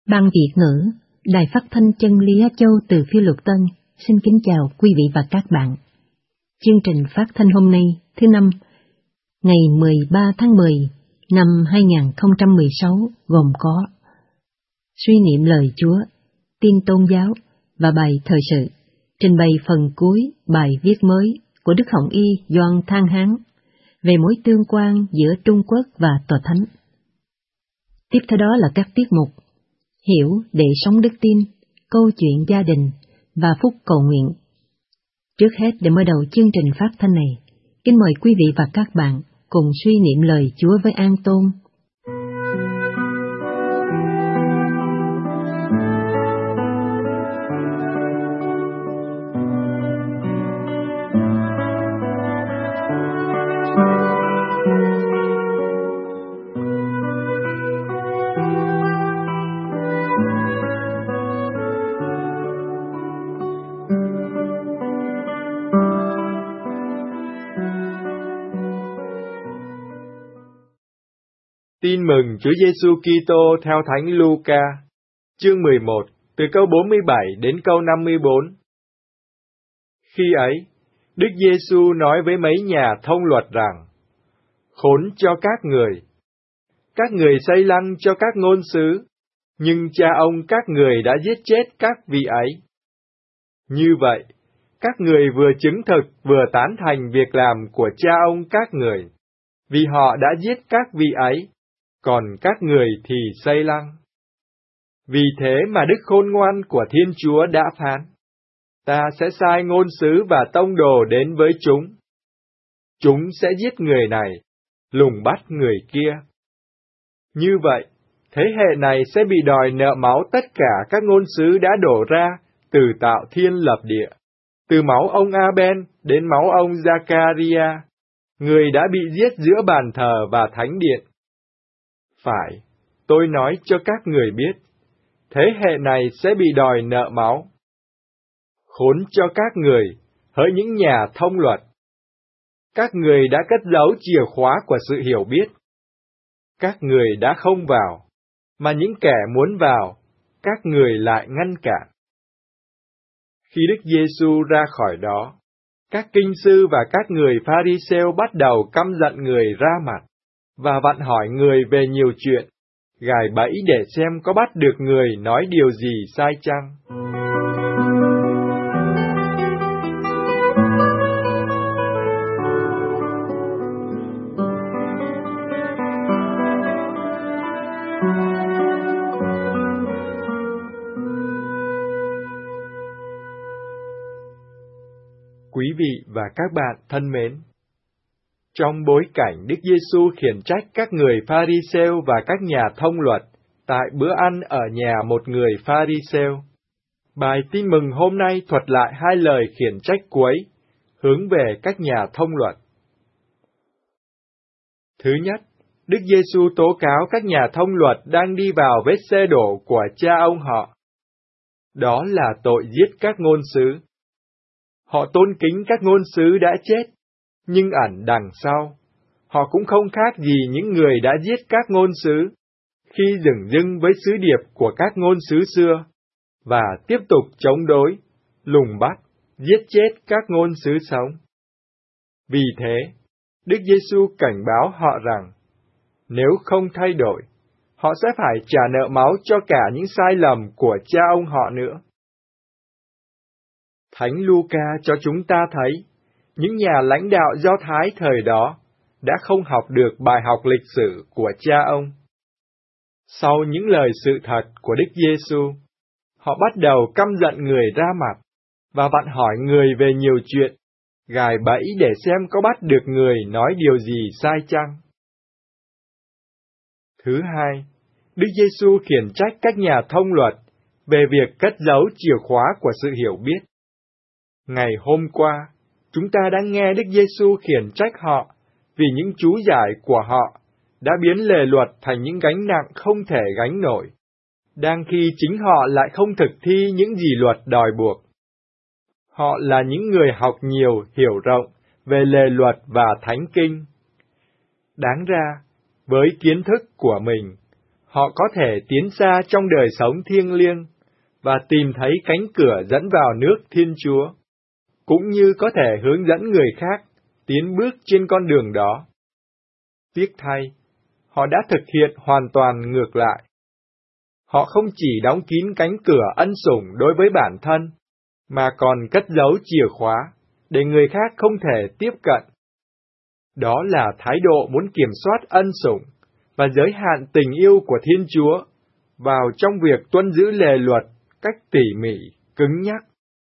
Ban Việt ngữ, Đài Phát thanh Chân Lý Á Châu từ Phiêu Lục Tân, xin kính chào quý vị và các bạn. Chương trình phát thanh hôm nay, thứ Năm, ngày 13 tháng 10 năm 2016 gồm có suy niệm lời Chúa, tin tôn giáo và bài thời sự, trình bày phần cuối bài viết mới của Đức Hồng Y Doan Thang Hán về mối tương quan giữa Trung Quốc và Tòa Thánh. Tiếp theo đó là các tiết mục Hiểu để sống đức tin, câu chuyện gia đình và phúc cầu nguyện. Trước hết, để mở đầu chương trình phát thanh này, kính mời quý vị và các bạn cùng suy niệm lời Chúa với An Tôn. Tin mừng Chúa Giêsu Kitô theo Thánh Luca, chương 11, từ câu 47 đến câu 54. Khi ấy, Đức Giêsu nói với mấy nhà thông luật rằng: Khốn cho các người xây lăng cho các ngôn sứ, nhưng cha ông các người đã giết chết các vị ấy. Như vậy, các người vừa chứng thực vừa tán thành việc làm của cha ông các người, vì họ đã giết các vị ấy, còn các người thì xây lăng. Vì thế mà đức khôn ngoan của Thiên Chúa đã phán: Ta sẽ sai ngôn sứ và tông đồ đến với chúng. Chúng sẽ giết người này, lùng bắt người kia. Như vậy, thế hệ này sẽ bị đòi nợ máu tất cả các ngôn sứ đã đổ ra từ tạo thiên lập địa, từ máu ông A-ben đến máu ông Gia-ca-ri-a, người đã bị giết giữa bàn thờ và thánh điện. Phải, tôi nói cho các người biết, thế hệ này sẽ bị đòi nợ máu. Khốn cho các người, hỡi những nhà thông luật! Các người đã cất giấu chìa khóa của sự hiểu biết. Các người đã không vào, mà những kẻ muốn vào, các người lại ngăn cản. Khi Đức Giêsu ra khỏi đó, các kinh sư và các người Pha-ri-sêu bắt đầu căm giận người ra mặt, và vặn hỏi người về nhiều chuyện, gài bẫy để xem có bắt được người nói điều gì sai chăng. Quý vị và các bạn thân mến, trong bối cảnh Đức Giêsu khiển trách các người Pha-ri-sêu và các nhà thông luật tại bữa ăn ở nhà một người Pha-ri-sêu, bài tin mừng hôm nay thuật lại hai lời khiển trách cuối, hướng về các nhà thông luật. Thứ nhất, Đức Giêsu tố cáo các nhà thông luật đang đi vào vết xe đổ của cha ông họ. Đó là tội giết các ngôn sứ. Họ tôn kính các ngôn sứ đã chết, nhưng ẩn đằng sau, họ cũng không khác gì những người đã giết các ngôn sứ, khi dửng dưng với sứ điệp của các ngôn sứ xưa, và tiếp tục chống đối, lùng bắt, giết chết các ngôn sứ sống. Vì thế, Đức Giêsu cảnh báo họ rằng, nếu không thay đổi, họ sẽ phải trả nợ máu cho cả những sai lầm của cha ông họ nữa. Thánh Luca cho chúng ta thấy, những nhà lãnh đạo Do Thái thời đó đã không học được bài học lịch sử của cha ông. Sau những lời sự thật của Đức Giêsu, họ bắt đầu căm giận người ra mặt, và vặn hỏi người về nhiều chuyện, gài bẫy để xem có bắt được người nói điều gì sai chăng. Thứ hai, Đức Giêsu khiển trách các nhà thông luật về việc cất giấu chìa khóa của sự hiểu biết. Ngày hôm qua, chúng ta đã nghe Đức Giêsu khiển trách họ vì những chú giải của họ đã biến lề luật thành những gánh nặng không thể gánh nổi, đang khi chính họ lại không thực thi những gì luật đòi buộc. Họ là những người học nhiều, hiểu rộng về lề luật và thánh kinh. Đáng ra, với kiến thức của mình, họ có thể tiến xa trong đời sống thiêng liêng và tìm thấy cánh cửa dẫn vào nước Thiên Chúa, cũng như có thể hướng dẫn người khác tiến bước trên con đường đó. Tiếc thay, họ đã thực hiện hoàn toàn ngược lại. Họ không chỉ đóng kín cánh cửa ân sủng đối với bản thân, mà còn cất giấu chìa khóa để người khác không thể tiếp cận. Đó là thái độ muốn kiểm soát ân sủng và giới hạn tình yêu của Thiên Chúa vào trong việc tuân giữ lề luật cách tỉ mỉ, cứng nhắc.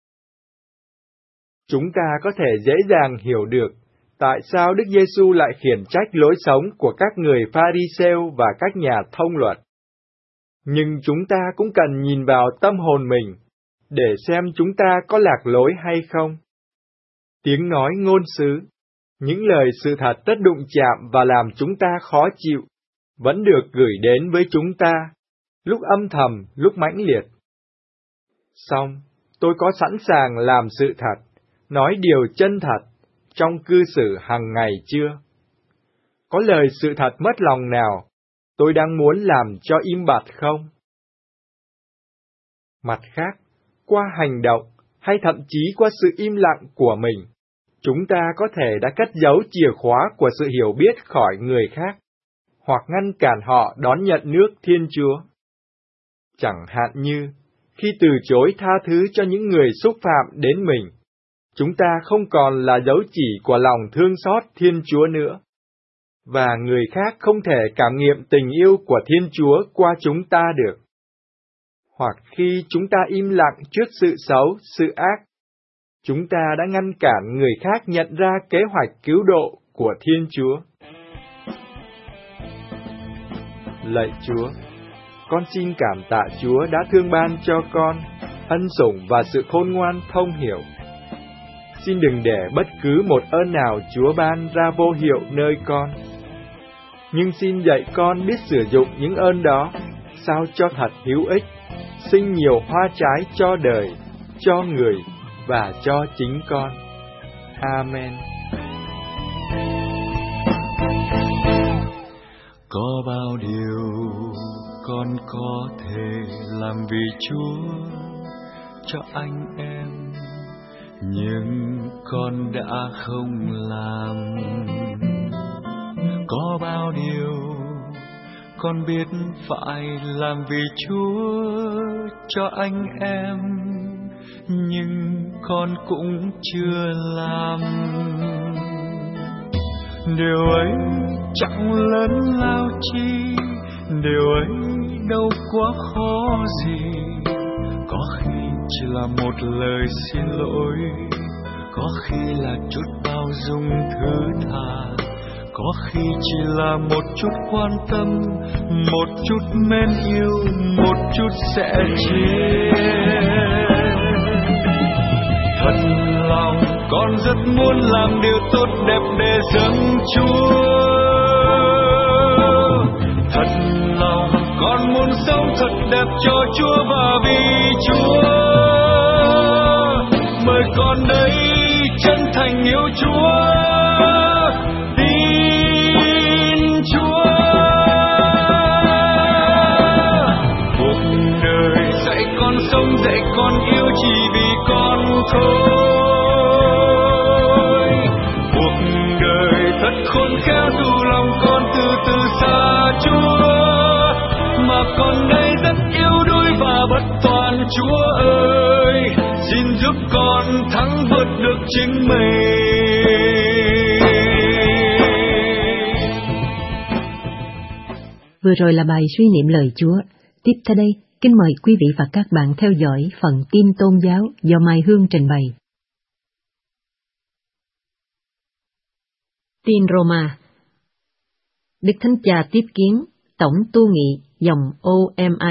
Chúng ta có thể dễ dàng hiểu được tại sao Đức Giêsu lại khiển trách lối sống của các người Pha-ri-sêu và các nhà thông luật. Nhưng chúng ta cũng cần nhìn vào tâm hồn mình để xem chúng ta có lạc lối hay không. Tiếng nói ngôn sứ, những lời sự thật tất đụng chạm và làm chúng ta khó chịu, vẫn được gửi đến với chúng ta, lúc âm thầm, lúc mãnh liệt. Song, tôi có sẵn sàng làm sự thật, nói điều chân thật, trong cư xử hàng ngày chưa? Có lời sự thật mất lòng nào, tôi đang muốn làm cho im bặt không? Mặt khác, qua hành động, hay thậm chí qua sự im lặng của mình, chúng ta có thể đã cất giấu chìa khóa của sự hiểu biết khỏi người khác, hoặc ngăn cản họ đón nhận nước Thiên Chúa. Chẳng hạn như, khi từ chối tha thứ cho những người xúc phạm đến mình, chúng ta không còn là dấu chỉ của lòng thương xót Thiên Chúa nữa, và người khác không thể cảm nghiệm tình yêu của Thiên Chúa qua chúng ta được. Hoặc khi chúng ta im lặng trước sự xấu, sự ác, chúng ta đã ngăn cản người khác nhận ra kế hoạch cứu độ của Thiên Chúa. Lạy Chúa, con xin cảm tạ Chúa đã thương ban cho con ân sủng và sự khôn ngoan thông hiểu. Xin đừng để bất cứ một ơn nào Chúa ban ra vô hiệu nơi con, nhưng xin dạy con biết sử dụng những ơn đó sao cho thật hữu ích, sinh nhiều hoa trái cho đời, cho người và cho chính con. Amen. Có bao điều con có thể làm vì Chúa cho anh em, nhưng con đã không làm. Có bao điều con biết phải làm vì Chúa cho anh em, nhưng con cũng chưa làm. Điều ấy chẳng lớn lao chi, điều ấy đâu quá khó gì. Có khi chỉ là một lời xin lỗi, có khi là chút bao dung thứ tha, có khi chỉ là một chút quan tâm, một chút mến yêu, một chút sẻ chia. Thật lòng con rất muốn làm điều tốt đẹp để dâng Chúa. Thật lòng con muốn sống thật đẹp cho Chúa và vì Chúa. Mời con đây chân thành yêu Chúa, tin Chúa. Cuộc đời dạy con sống, dạy con yêu chỉ vì con thôi. Cuộc đời thật khôn khéo dù lòng con từ từ xa Chúa, mà con đây rất yếu đuối và bất toàn. Chúa ơi, xin giúp con thắng vượt được chính mình. Vừa rồi là bài suy niệm lời Chúa. Tiếp theo đây, kính mời quý vị và các bạn theo dõi phần tin tôn giáo do Mai Hương trình bày. Tin Roma. Đức Thánh Cha tiếp kiến Tổng tu nghị dòng OMI.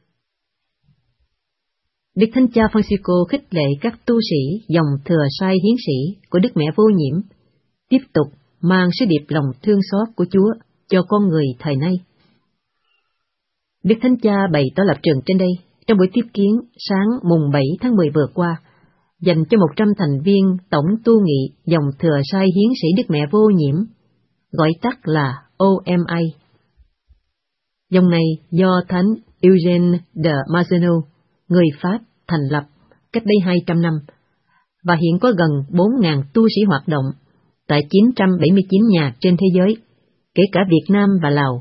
Đức Thánh Cha Francisco khích lệ các tu sĩ dòng thừa sai hiến sĩ của Đức Mẹ Vô Nhiễm tiếp tục mang sứ điệp lòng thương xót của Chúa cho con người thời nay. Đức Thánh Cha bày tỏ lập trường trên đây trong buổi tiếp kiến sáng mùng 7 tháng 10 vừa qua, dành cho 100 thành viên Tổng tu nghị dòng thừa sai hiến sĩ Đức Mẹ Vô Nhiễm, gọi tắt là OMI. Dòng này do Thánh Eugène de Mazenod, người Pháp, thành lập cách đây 200 năm, và hiện có gần 4.000 tu sĩ hoạt động tại 979 nhà trên thế giới, kể cả Việt Nam và Lào.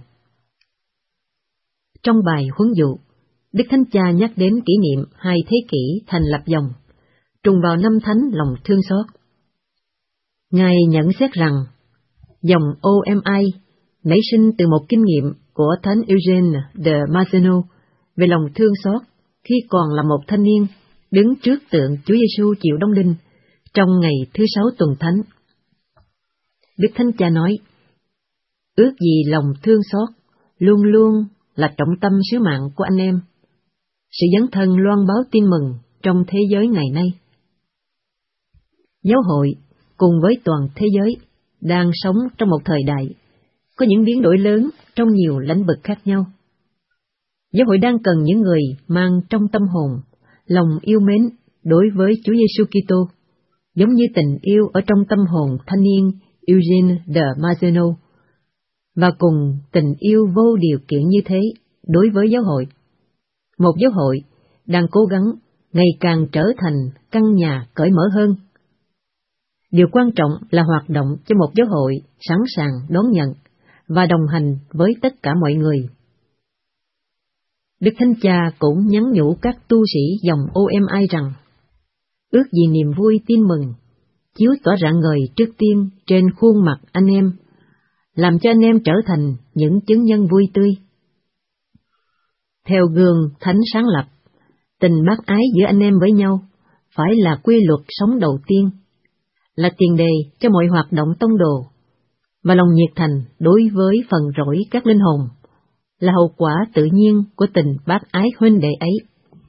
Trong bài huấn dụ, Đức Thánh Cha nhắc đến kỷ niệm 2 thế kỷ thành lập dòng, trùng vào năm Thánh lòng thương xót. Ngài nhận xét rằng, dòng OMI nảy sinh từ một kinh nghiệm của Thánh Eugène de Mazenod về lòng thương xót khi còn là một thanh niên đứng trước tượng Chúa Giêsu chịu đóng đinh trong ngày thứ 6 tuần Thánh. Đức Thánh Cha nói, ước gì lòng thương xót luôn luôn là trọng tâm sứ mạng của anh em, sự dấn thân loan báo tin mừng trong thế giới ngày nay. Giáo hội cùng với toàn thế giới đang sống trong một thời đại có những biến đổi lớn trong nhiều lĩnh vực khác nhau. Giáo hội đang cần những người mang trong tâm hồn lòng yêu mến đối với Chúa Giêsu Kitô, giống như tình yêu ở trong tâm hồn thanh niên Eugène de Mazenod, và cùng tình yêu vô điều kiện như thế đối với giáo hội. Một giáo hội đang cố gắng ngày càng trở thành căn nhà cởi mở hơn. Điều quan trọng là hoạt động cho một giáo hội sẵn sàng đón nhận và đồng hành với tất cả mọi người. Đức Thánh Cha cũng nhắn nhủ các tu sĩ dòng OMI rằng, ước gì niềm vui tin mừng chiếu tỏa rạng ngời trước tiên trên khuôn mặt anh em, làm cho anh em trở thành những chứng nhân vui tươi. Theo gương Thánh sáng lập, tình bác ái giữa anh em với nhau phải là quy luật sống đầu tiên, là tiền đề cho mọi hoạt động tông đồ, và lòng nhiệt thành đối với phần rỗi các linh hồn là hậu quả tự nhiên của tình bác ái huynh đệ ấy.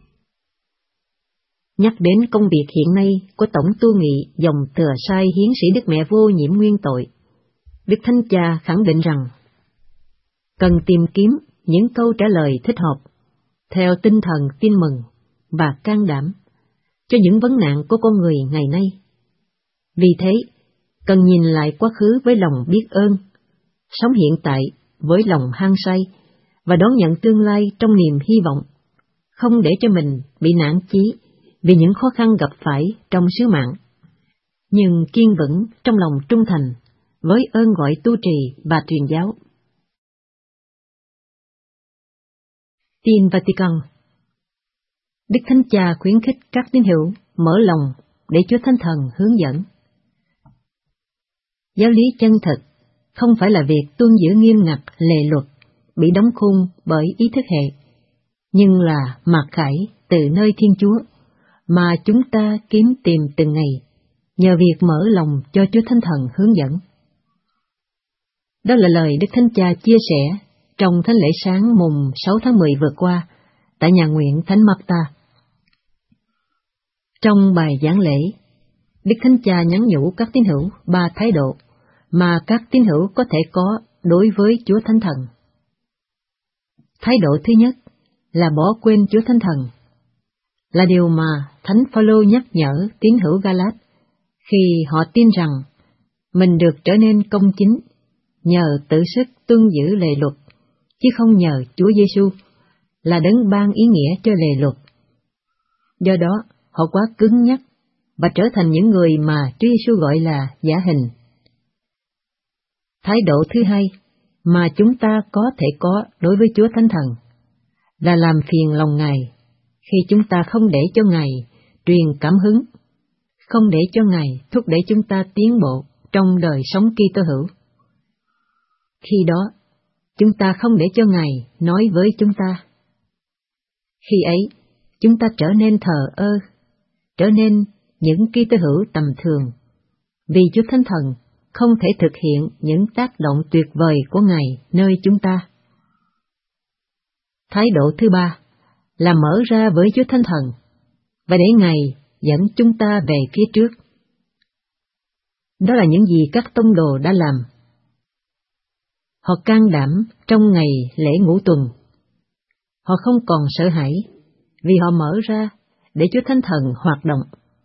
Nhắc đến công việc hiện nay của Tổng tu nghị dòng thừa sai hiến sĩ Đức Mẹ vô nhiễm nguyên tội, Đức Thánh Cha khẳng định rằng, cần tìm kiếm những câu trả lời thích hợp, theo tinh thần tin mừng và can đảm, cho những vấn nạn của con người ngày nay. Vì thế, cần nhìn lại quá khứ với lòng biết ơn, sống hiện tại với lòng hăng say, và đón nhận tương lai trong niềm hy vọng, không để cho mình bị nản chí vì những khó khăn gặp phải trong sứ mạng, nhưng kiên vững trong lòng trung thành với ơn gọi tu trì và truyền giáo. Tin Vatican. Đức Thánh Cha khuyến khích các tín hữu mở lòng để Chúa Thánh Thần hướng dẫn. Giáo lý chân thực không phải là việc tuân giữ nghiêm ngặt lề luật, bị đóng khung bởi ý thức hệ, nhưng là mặc khải từ nơi Thiên Chúa mà chúng ta kiếm tìm từng ngày, nhờ việc mở lòng cho Chúa Thánh Thần hướng dẫn. Đó là lời Đức Thánh Cha chia sẻ trong thánh lễ sáng mùng 6 tháng 10 vừa qua tại nhà nguyện Thánh Marta. Trong bài giảng lễ, Đức Thánh Cha nhắn nhủ các tín hữu 3 thái độ mà các tín hữu có thể có đối với Chúa Thánh Thần. Thái độ thứ nhất là bỏ quên Chúa Thánh Thần, là điều mà Thánh Phaolô nhắc nhở tín hữu Galat khi họ tin rằng mình được trở nên công chính nhờ tự sức tuân giữ lề luật, chứ không nhờ Chúa Giêsu là đấng ban ý nghĩa cho lề luật. Do đó, họ quá cứng nhắc và trở thành những người mà Chúa Giêsu gọi là giả hình. Thái độ thứ hai mà chúng ta có thể có đối với Chúa Thánh Thần là làm phiền lòng Ngài khi chúng ta không để cho Ngài truyền cảm hứng, không để cho Ngài thúc đẩy chúng ta tiến bộ trong đời sống Kitô hữu. Khi đó, chúng ta không để cho Ngài nói với chúng ta. Khi ấy, chúng ta trở nên thờ ơ, trở nên những Kitô hữu tầm thường, vì Chúa Thánh Thần không thể thực hiện những tác động tuyệt vời của Ngài nơi chúng ta. Thái độ thứ ba là mở ra với Chúa Thánh Thần và để Ngài dẫn chúng ta về phía trước. Đó là những gì các tông đồ đã làm. Họ can đảm trong ngày lễ ngũ tuần. Họ không còn sợ hãi vì họ mở ra để Chúa Thánh Thần hoạt động.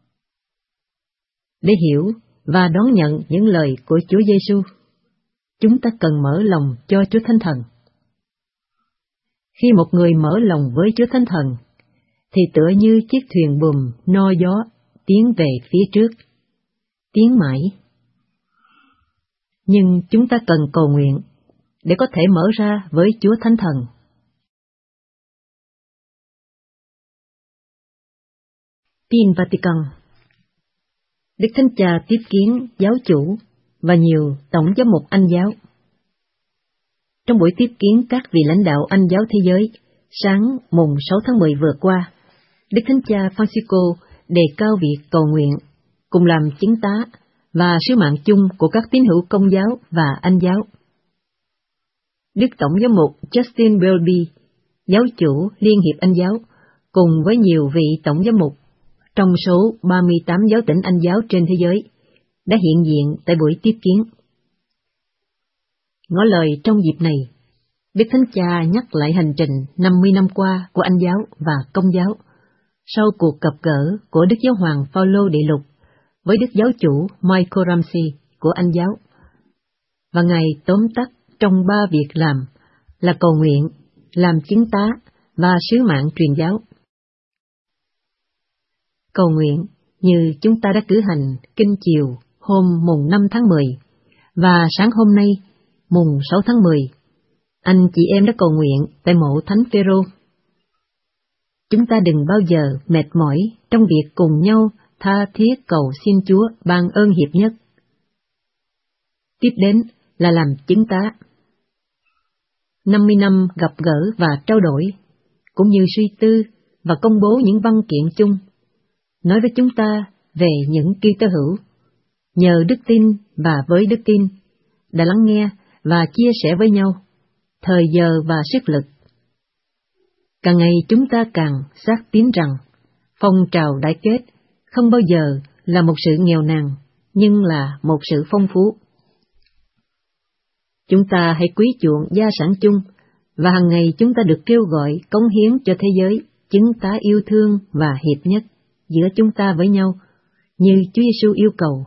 Để hiểu và đón nhận những lời của Chúa Giêsu, chúng ta cần mở lòng cho Chúa Thánh Thần. Khi một người mở lòng với Chúa Thánh Thần, thì tựa như chiếc thuyền buồm no gió tiến về phía trước, tiến mãi. Nhưng chúng ta cần cầu nguyện để có thể mở ra với Chúa Thánh Thần. Tin Vatican. Đức Thánh Cha tiếp kiến giáo chủ và nhiều tổng giám mục Anh giáo. Trong buổi tiếp kiến các vị lãnh đạo Anh giáo thế giới, sáng mùng 6 tháng 10 vừa qua, Đức Thánh Cha Francisco đề cao việc cầu nguyện, cùng làm chứng tá và sứ mạng chung của các tín hữu Công giáo và Anh giáo. Đức Tổng giám mục Justin Welby, giáo chủ Liên hiệp Anh giáo, cùng với nhiều vị tổng giám mục trong số 38 giáo tỉnh Anh giáo trên thế giới, đã hiện diện tại buổi tiếp kiến. Ngỏ lời trong dịp này, Đức Thánh Cha nhắc lại hành trình 50 năm qua của Anh giáo và Công giáo, sau cuộc gặp gỡ của Đức Giáo hoàng Phaolô Đệ Lục với Đức Giáo chủ Michael Ramsey của Anh giáo, và Ngài tóm tắt trong 3 việc làm là cầu nguyện, làm chứng tá và sứ mạng truyền giáo. Cầu nguyện như chúng ta đã cử hành kinh chiều hôm mùng 5 tháng 10 và sáng hôm nay mùng 6 tháng 10, anh chị em đã cầu nguyện tại mộ Thánh Phêrô. Chúng ta đừng bao giờ mệt mỏi trong việc cùng nhau tha thiết cầu xin Chúa ban ơn hiệp nhất. Tiếp đến là làm chứng tá. 50 năm gặp gỡ và trao đổi, cũng như suy tư và công bố những văn kiện chung, nói với chúng ta về những Kitô hữu, nhờ đức tin và với đức tin, đã lắng nghe và chia sẻ với nhau, thời giờ và sức lực. Càng ngày chúng ta càng xác tín rằng, phong trào đại kết không bao giờ là một sự nghèo nàn, nhưng là một sự phong phú. Chúng ta hãy quý chuộng gia sản chung, và hàng ngày chúng ta được kêu gọi cống hiến cho thế giới, chứng tá yêu thương và hiệp nhất giữa chúng ta với nhau, như Chúa Giêsu yêu cầu.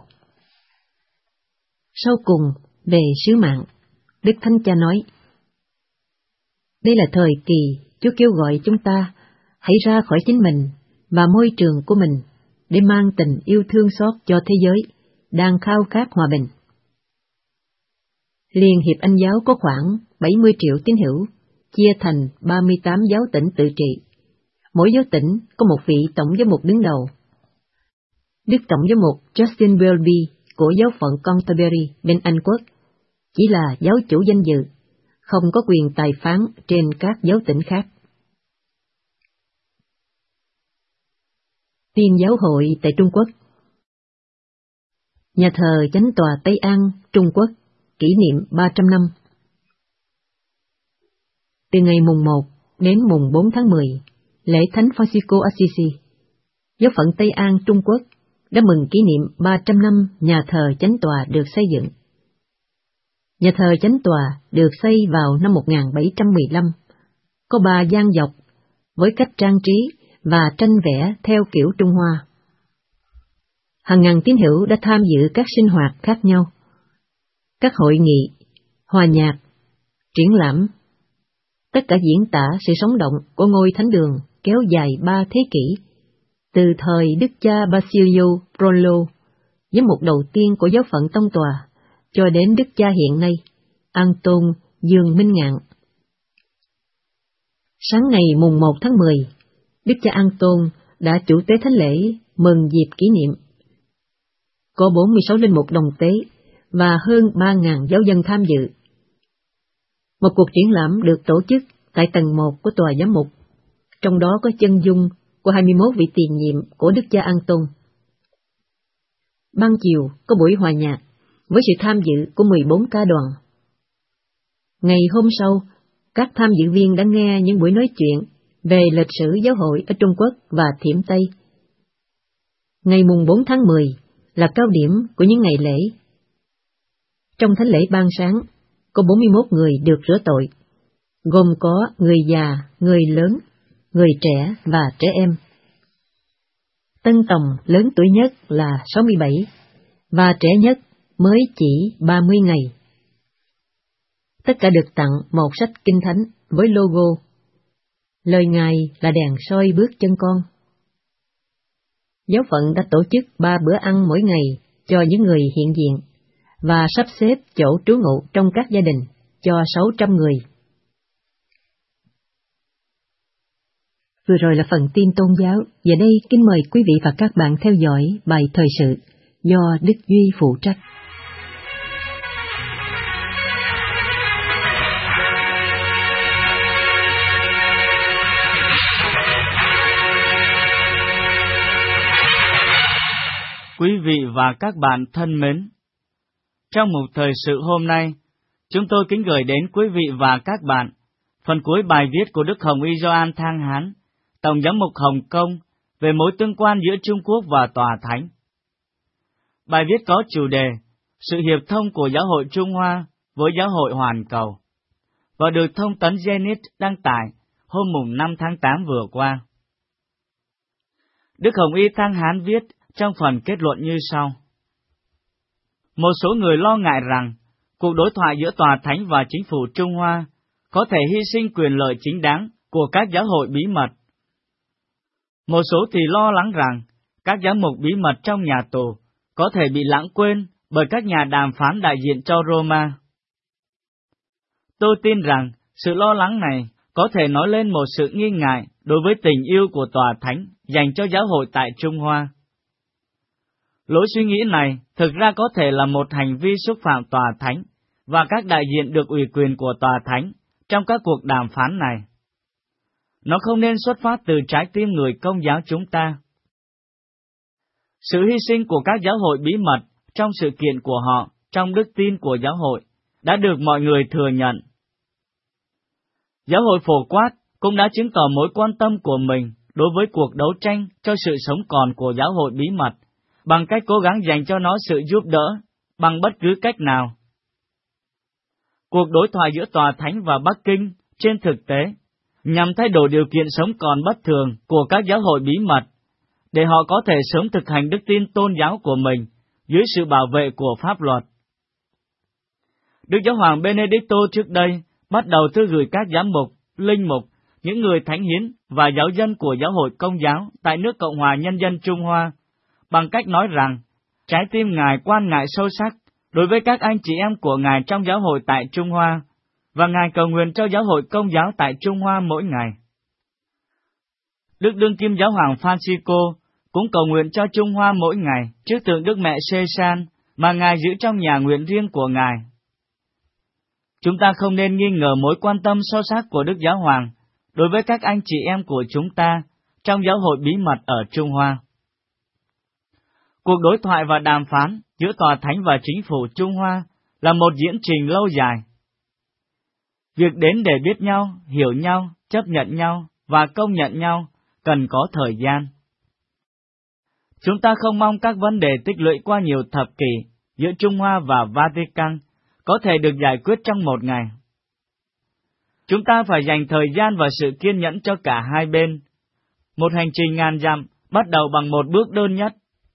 Sau cùng, về sứ mạng, Đức Thánh Cha nói, đây là thời kỳ Chúa kêu gọi chúng ta hãy ra khỏi chính mình và môi trường của mình để mang tình yêu thương xót cho thế giới đang khao khát hòa bình. Liên hiệp Anh giáo có khoảng 70 triệu tín hữu, chia thành 38 giáo tỉnh tự trị. Mỗi giáo tỉnh có một vị tổng giám mục đứng đầu. Đức Tổng giám mục Justin Welby của giáo phận Canterbury bên Anh Quốc chỉ là giáo chủ danh dự, không có quyền tài phán trên các giáo tỉnh khác. Tiên giáo hội tại Trung Quốc. Nhà thờ Chánh tòa Tây An, Trung Quốc, kỷ niệm 300 năm. Từ ngày mùng 1 đến mùng 4 tháng 10, lễ Thánh Francisco Assisi, giáo phận Tây An, Trung Quốc đã mừng kỷ niệm 300 năm nhà thờ Chánh tòa được xây dựng. Nhà thờ Chánh tòa được xây vào năm 1715, có 3 gian dọc với cách trang trí và tranh vẽ theo kiểu Trung Hoa. Hàng ngàn tín hữu đã tham dự các sinh hoạt khác nhau, các hội nghị, hòa nhạc, triển lãm. Tất cả diễn tả sự sống động của ngôi thánh đường kéo dài 3 thế kỷ, từ thời Đức cha Basilio Brolo, giám mục đầu tiên của giáo phận Tông tòa, cho đến Đức cha hiện nay, An Tôn Dương Minh Ngạn. Sáng ngày mùng 1 tháng 10, Đức cha An Tôn đã chủ tế thánh lễ mừng dịp kỷ niệm. Có 46 linh mục đồng tế và hơn 3.000 giáo dân tham dự. Một cuộc triển lãm được tổ chức tại tầng 1 của tòa giám mục, trong đó có chân dung của 21 vị tiền nhiệm của Đức cha An Tôn. Ban chiều có buổi hòa nhạc với sự tham dự của 14 ca đoàn. Ngày hôm sau, các tham dự viên đã nghe những buổi nói chuyện về lịch sử giáo hội ở Trung Quốc và Thiểm Tây. Ngày mùng 4 tháng 10 là cao điểm của những ngày lễ. Trong thánh lễ ban sáng, có 41 người được rửa tội, gồm có người già, người lớn, người trẻ và trẻ em. Tân tòng lớn tuổi nhất là 67, và trẻ nhất mới chỉ 30 ngày. Tất cả được tặng một sách kinh thánh với logo Lời Ngài là đèn soi bước chân con. Giáo phận đã tổ chức 3 bữa ăn mỗi ngày cho những người hiện diện và sắp xếp chỗ trú ngụ trong các gia đình cho 600 người. Vừa rồi là phần tin tôn giáo. Giờ đây kính mời quý vị và các bạn theo dõi bài thời sự do Đức Duy phụ trách. Quý vị và các bạn thân mến, trong mục thời sự hôm nay, chúng tôi kính gửi đến quý vị và các bạn phần cuối bài viết của Đức Hồng Y Gioan Thang Hán, Tổng giám mục Hồng Kông về mối tương quan giữa Trung Quốc và Tòa Thánh. Bài viết có chủ đề Sự hiệp thông của Giáo hội Trung Hoa với Giáo hội Hoàn Cầu và được Thông tấn Zenit đăng tải hôm mùng 5 tháng 8 vừa qua. Đức Hồng Y Thang Hán viết trong phần kết luận như sau. Một số người lo ngại rằng cuộc đối thoại giữa Tòa Thánh và chính phủ Trung Hoa có thể hy sinh quyền lợi chính đáng của các giáo hội bí mật. Một số thì lo lắng rằng các giám mục bí mật trong nhà tù có thể bị lãng quên bởi các nhà đàm phán đại diện cho Roma. Tôi tin rằng sự lo lắng này có thể nói lên một sự nghi ngại đối với tình yêu của Tòa Thánh dành cho giáo hội tại Trung Hoa. Lối suy nghĩ này thực ra có thể là một hành vi xúc phạm Tòa Thánh và các đại diện được ủy quyền của Tòa Thánh trong các cuộc đàm phán này. Nó không nên xuất phát từ trái tim người Công giáo chúng ta. Sự hy sinh của các giáo hội bí mật trong sự kiện của họ trong đức tin của giáo hội đã được mọi người thừa nhận. Giáo hội phổ quát cũng đã chứng tỏ mối quan tâm của mình đối với cuộc đấu tranh cho sự sống còn của giáo hội bí mật, bằng cách cố gắng dành cho nó sự giúp đỡ, bằng bất cứ cách nào. Cuộc đối thoại giữa Tòa Thánh và Bắc Kinh, trên thực tế, nhằm thay đổi điều kiện sống còn bất thường của các giáo hội bí mật, để họ có thể sớm thực hành đức tin tôn giáo của mình dưới sự bảo vệ của pháp luật. Đức Giáo hoàng Benedicto trước đây bắt đầu thư gửi các giám mục, linh mục, những người thánh hiến và giáo dân của giáo hội Công giáo tại nước Cộng hòa Nhân dân Trung Hoa, bằng cách nói rằng trái tim Ngài quan ngại sâu sắc đối với các anh chị em của Ngài trong giáo hội tại Trung Hoa, và Ngài cầu nguyện cho giáo hội Công giáo tại Trung Hoa mỗi ngày. Đức Đương Kim Giáo hoàng Francisco cũng cầu nguyện cho Trung Hoa mỗi ngày trước tượng Đức Mẹ Sê-san mà Ngài giữ trong nhà nguyện riêng của Ngài. Chúng ta không nên nghi ngờ mối quan tâm sâu sắc của Đức Giáo hoàng đối với các anh chị em của chúng ta trong giáo hội bí mật ở Trung Hoa. Cuộc đối thoại và đàm phán giữa Tòa Thánh và chính phủ Trung Hoa là một diễn trình lâu dài. Việc đến để biết nhau, hiểu nhau, chấp nhận nhau và công nhận nhau cần có thời gian. Chúng ta không mong các vấn đề tích lũy qua nhiều thập kỷ giữa Trung Hoa và Vatican có thể được giải quyết trong một ngày. Chúng ta phải dành thời gian và sự kiên nhẫn cho cả hai bên. Một hành trình ngàn dặm bắt đầu bằng một bước đơn nhất.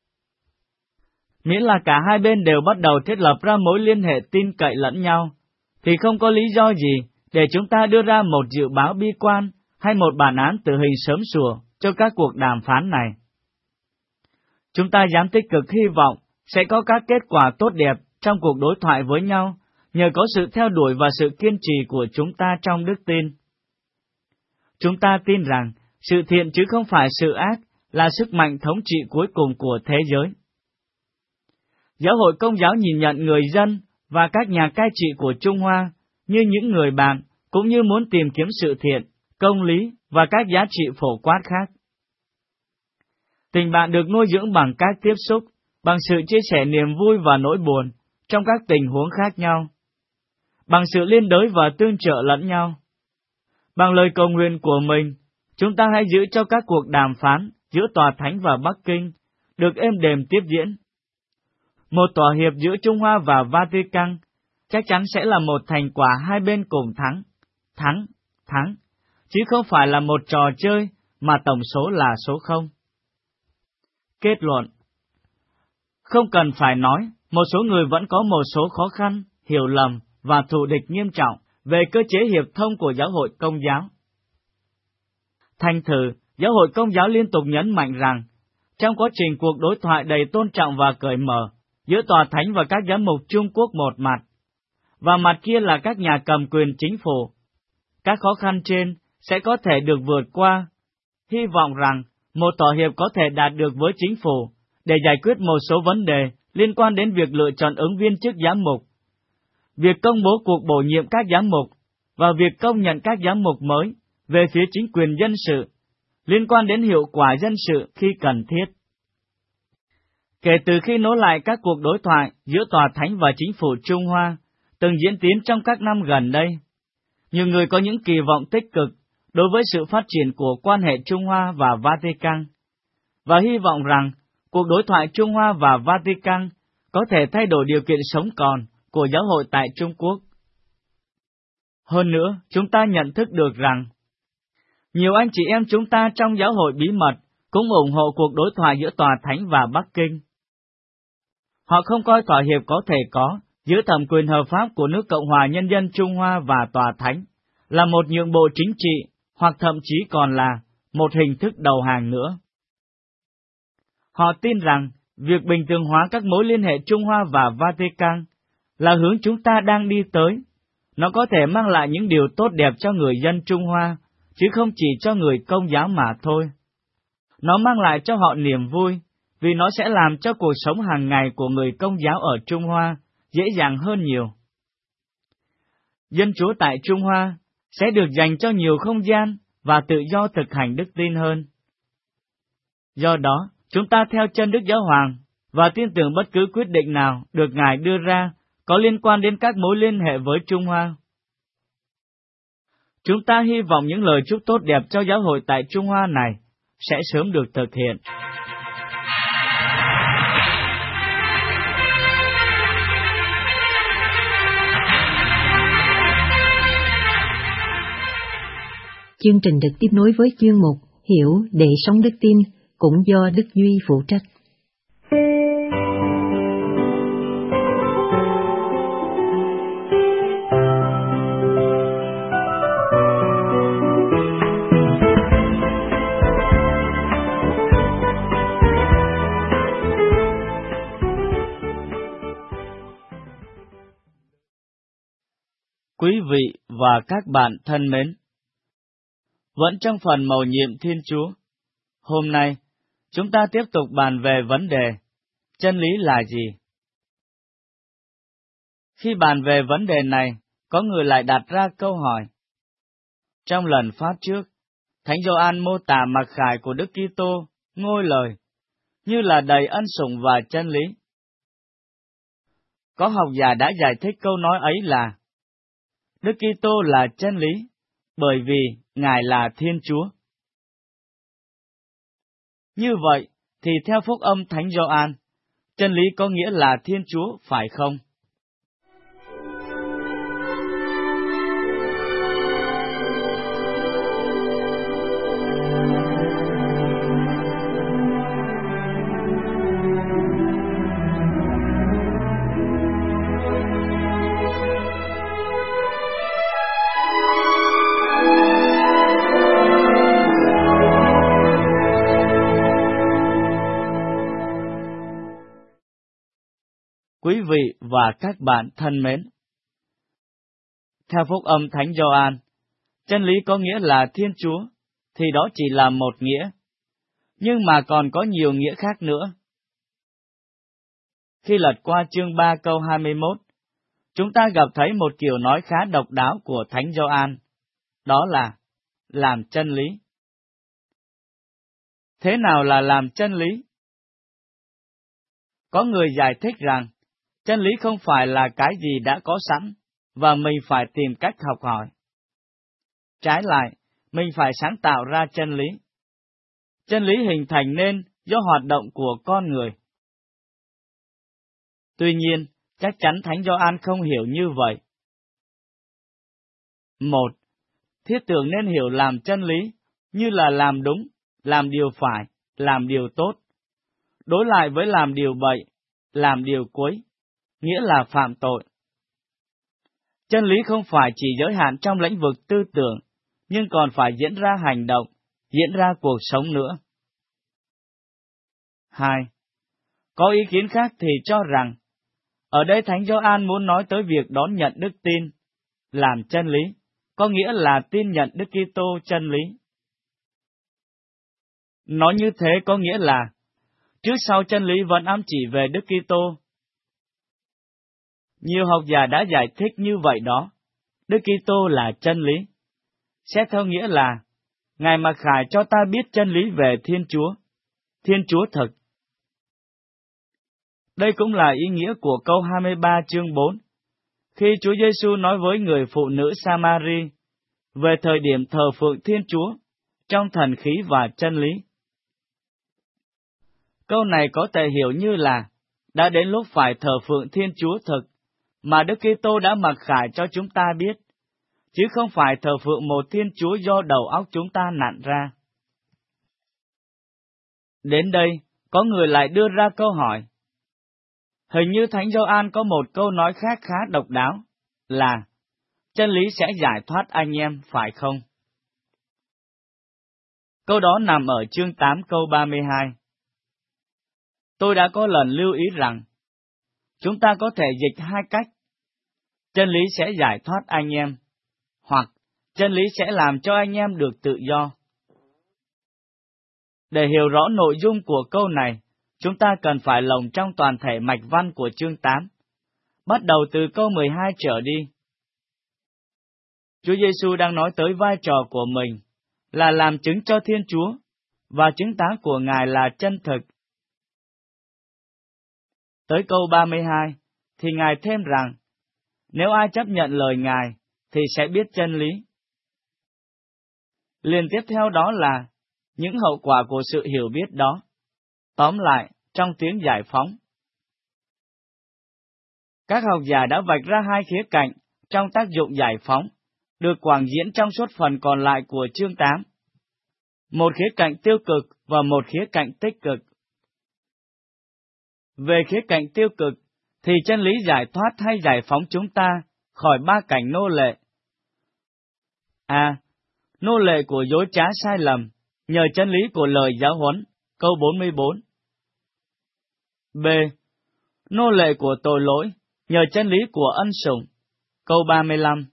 Miễn là cả hai bên đều bắt đầu thiết lập ra mối liên hệ tin cậy lẫn nhau, thì không có lý do gì để chúng ta đưa ra một dự báo bi quan hay một bản án tử hình sớm sủa cho các cuộc đàm phán này. Chúng ta dám tích cực hy vọng sẽ có các kết quả tốt đẹp trong cuộc đối thoại với nhau, nhờ có sự theo đuổi và sự kiên trì của chúng ta trong đức tin. Chúng ta tin rằng sự thiện chứ không phải sự ác là sức mạnh thống trị cuối cùng của thế giới. Giáo hội Công giáo nhìn nhận người dân và các nhà cai trị của Trung Hoa như những người bạn, cũng như muốn tìm kiếm sự thiện, công lý và các giá trị phổ quát khác. Tình bạn được nuôi dưỡng bằng các tiếp xúc, bằng sự chia sẻ niềm vui và nỗi buồn trong các tình huống khác nhau, bằng sự liên đới và tương trợ lẫn nhau. Bằng lời cầu nguyện của mình, chúng ta hãy giữ cho các cuộc đàm phán giữa Tòa Thánh và Bắc Kinh được êm đềm tiếp diễn. Một thỏa hiệp giữa Trung Hoa và Vatican chắc chắn sẽ là một thành quả hai bên cùng thắng, thắng, thắng, chứ không phải là một trò chơi mà tổng số là số 0. Kết luận. Không cần phải nói, một số người vẫn có một số khó khăn, hiểu lầm và thù địch nghiêm trọng về cơ chế hiệp thông của giáo hội Công giáo. Thành thử, giáo hội Công giáo liên tục nhấn mạnh rằng, trong quá trình cuộc đối thoại đầy tôn trọng và cởi mở giữa tòa thánh và các giám mục Trung Quốc một mặt, và mặt kia là các nhà cầm quyền chính phủ, các khó khăn trên sẽ có thể được vượt qua. Hy vọng rằng một thỏa hiệp có thể đạt được với chính phủ để giải quyết một số vấn đề liên quan đến việc lựa chọn ứng viên chức giám mục, việc công bố cuộc bổ nhiệm các giám mục và việc công nhận các giám mục mới về phía chính quyền dân sự, liên quan đến hiệu quả dân sự khi cần thiết. Kể từ khi nối lại các cuộc đối thoại giữa tòa thánh và chính phủ Trung Hoa từng diễn tiến trong các năm gần đây, nhiều người có những kỳ vọng tích cực đối với sự phát triển của quan hệ Trung Hoa và Vatican, và hy vọng rằng cuộc đối thoại Trung Hoa và Vatican có thể thay đổi điều kiện sống còn của giáo hội tại Trung Quốc. Hơn nữa, chúng ta nhận thức được rằng, nhiều anh chị em chúng ta trong giáo hội bí mật cũng ủng hộ cuộc đối thoại giữa tòa thánh và Bắc Kinh. Họ không coi thỏa hiệp có thể có giữa thẩm quyền hợp pháp của nước Cộng hòa Nhân dân Trung Hoa và tòa thánh là một nhượng bộ chính trị, hoặc thậm chí còn là một hình thức đầu hàng nữa. Họ tin rằng việc bình thường hóa các mối liên hệ Trung Hoa và Vatican là hướng chúng ta đang đi tới. Nó có thể mang lại những điều tốt đẹp cho người dân Trung Hoa, chứ không chỉ cho người Công giáo mà thôi. Nó mang lại cho họ niềm vui, vì nó sẽ làm cho cuộc sống hàng ngày của người Công giáo ở Trung Hoa dễ dàng hơn nhiều. Dân Chúa tại Trung Hoa sẽ được dành cho nhiều không gian và tự do thực hành đức tin hơn. Do đó, chúng ta theo chân Đức Giáo Hoàng và tin tưởng bất cứ quyết định nào được Ngài đưa ra có liên quan đến các mối liên hệ với Trung Hoa. Chúng ta hy vọng những lời chúc tốt đẹp cho giáo hội tại Trung Hoa này sẽ sớm được thực hiện. Chương trình được tiếp nối với chuyên mục Hiểu để sống đức tin, cũng do Đức Duy phụ trách. Quý vị và các bạn thân mến, vẫn trong phần mầu nhiệm Thiên Chúa, hôm nay chúng ta tiếp tục bàn về vấn đề chân lý là gì. Khi bàn về vấn đề này, có người lại đặt ra câu hỏi. Trong lần phát trước, Thánh Gioan mô tả mặc khải của Đức Kitô, ngôi lời, như là đầy ân sủng và chân lý. Có học giả đã giải thích câu nói ấy là Đức Kitô là chân lý, bởi vì Ngài là Thiên Chúa. Như vậy, thì theo phúc âm Thánh Gioan, chân lý có nghĩa là Thiên Chúa, phải không? Quý vị và các bạn thân mến, theo phúc âm Thánh Gioan, chân lý có nghĩa là Thiên Chúa, thì đó chỉ là một nghĩa, nhưng mà còn có nhiều nghĩa khác nữa. Khi lật qua chương 3 câu 21, chúng ta gặp thấy một kiểu nói khá độc đáo của Thánh Gioan, đó là làm chân lý. Thế nào là làm chân lý? Có người giải thích rằng, chân lý không phải là cái gì đã có sẵn, và mình phải tìm cách học hỏi. Trái lại, mình phải sáng tạo ra chân lý. Chân lý hình thành nên do hoạt động của con người. Tuy nhiên, chắc chắn Thánh Gioan không hiểu như vậy. 1. Thiết tưởng nên hiểu làm chân lý như là làm đúng, làm điều phải, làm điều tốt. Đối lại với làm điều bậy, làm điều quấy, nghĩa là phạm tội. Chân lý không phải chỉ giới hạn trong lĩnh vực tư tưởng, nhưng còn phải diễn ra hành động, diễn ra cuộc sống nữa. 2. Có ý kiến khác thì cho rằng, ở đây Thánh Gioan muốn nói tới việc đón nhận đức tin làm chân lý, có nghĩa là tin nhận Đức Kitô chân lý. Nói như thế có nghĩa là, trước sau chân lý vẫn ám chỉ về Đức Kitô. Nhiều học giả đã giải thích như vậy đó, Đức Kitô là chân lý. Xét theo nghĩa là, Ngài mặc khải cho ta biết chân lý về Thiên Chúa thực. Đây cũng là ý nghĩa của câu 23 chương 4, khi Chúa Giêsu nói với người phụ nữ Samari về thời điểm thờ phượng Thiên Chúa trong thần khí và chân lý. Câu này có thể hiểu như là, đã đến lúc phải thờ phượng Thiên Chúa thực, mà Đức Kitô đã mặc khải cho chúng ta biết, chứ không phải thờ phượng một Thiên Chúa do đầu óc chúng ta nặn ra. Đến đây, có người lại đưa ra câu hỏi. Hình như Thánh Gioan có một câu nói khác khá độc đáo, là, chân lý sẽ giải thoát anh em, phải không? Câu đó nằm ở chương 8 câu 32. Tôi đã có lần lưu ý rằng, chúng ta có thể dịch hai cách. Chân lý sẽ giải thoát anh em, hoặc chân lý sẽ làm cho anh em được tự do. Để hiểu rõ nội dung của câu này, chúng ta cần phải lồng trong toàn thể mạch văn của chương 8, bắt đầu từ câu 12 trở đi. Chúa Giêsu đang nói tới vai trò của mình là làm chứng cho Thiên Chúa, và chứng tá của Ngài là chân thực. Tới câu 32, thì Ngài thêm rằng, nếu ai chấp nhận lời Ngài, thì sẽ biết chân lý. Liền tiếp theo đó là những hậu quả của sự hiểu biết đó. Tóm lại, trong tiếng giải phóng. Các học giả đã vạch ra hai khía cạnh trong tác dụng giải phóng, được quảng diễn trong suốt phần còn lại của chương 8. Một khía cạnh tiêu cực và một khía cạnh tích cực. Về khía cạnh tiêu cực, thì chân lý giải thoát hay giải phóng chúng ta khỏi ba cảnh nô lệ. A. Nô lệ của dối trá sai lầm, nhờ chân lý của lời giáo huấn, câu 44. B. Nô lệ của tội lỗi, nhờ chân lý của ân sủng, câu 35.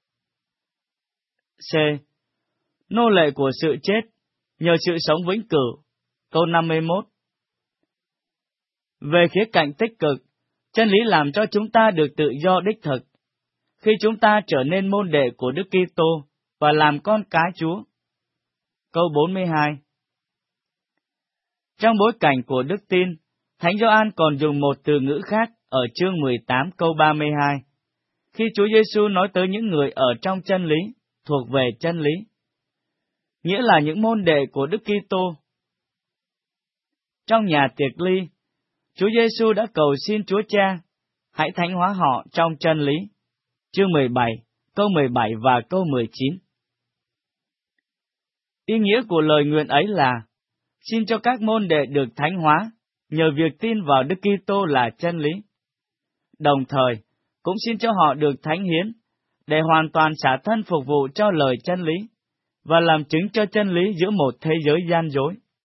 C. Nô lệ của sự chết, nhờ sự sống vĩnh cửu, câu 51. Về khía cạnh tích cực, chân lý làm cho chúng ta được tự do đích thực, khi chúng ta trở nên môn đệ của Đức Kitô và làm con cái Chúa. Câu 42. Trong bối cảnh của đức tin, Thánh Gioan còn dùng một từ ngữ khác ở chương 18 câu 32, khi Chúa Giêsu nói tới những người ở trong chân lý, thuộc về chân lý, nghĩa là những môn đệ của Đức Kitô. Trong nhà tiệc ly, Chúa Giêsu đã cầu xin Chúa Cha, hãy thánh hóa họ trong chân lý. Chương 17, câu 17 và câu 19. Ý nghĩa của lời nguyện ấy là, xin cho các môn đệ được thánh hóa, nhờ việc tin vào Đức Kitô là chân lý. Đồng thời, cũng xin cho họ được thánh hiến, để hoàn toàn xả thân phục vụ cho lời chân lý, và làm chứng cho chân lý giữa một thế giới gian dối.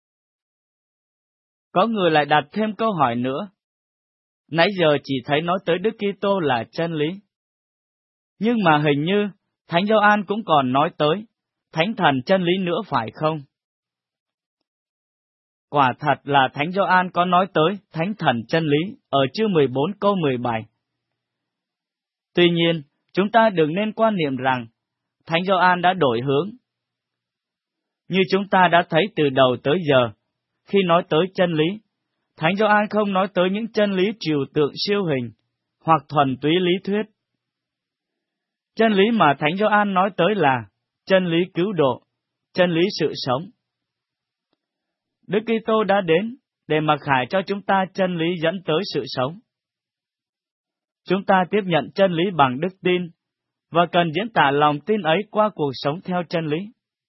Có người lại đặt thêm câu hỏi nữa. Nãy giờ chỉ thấy nói tới Đức Kitô là chân lý. Nhưng mà hình như, Thánh Gioan cũng còn nói tới Thánh Thần chân lý nữa phải không? Quả thật là Thánh Gioan có nói tới Thánh Thần chân lý ở chương 14 câu 17. Tuy nhiên, chúng ta đừng nên quan niệm rằng Thánh Gioan đã đổi hướng. Như chúng ta đã thấy từ đầu tới giờ, khi nói tới chân lý, Thánh Gioan không nói tới những chân lý trừu tượng siêu hình, hoặc thuần túy lý thuyết. Chân lý mà Thánh Gioan nói tới là chân lý cứu độ, chân lý sự sống. Đức Kitô đã đến để mặc khải cho chúng ta chân lý dẫn tới sự sống. Chúng ta tiếp nhận chân lý bằng đức tin, và cần diễn tả lòng tin ấy qua cuộc sống theo chân lý.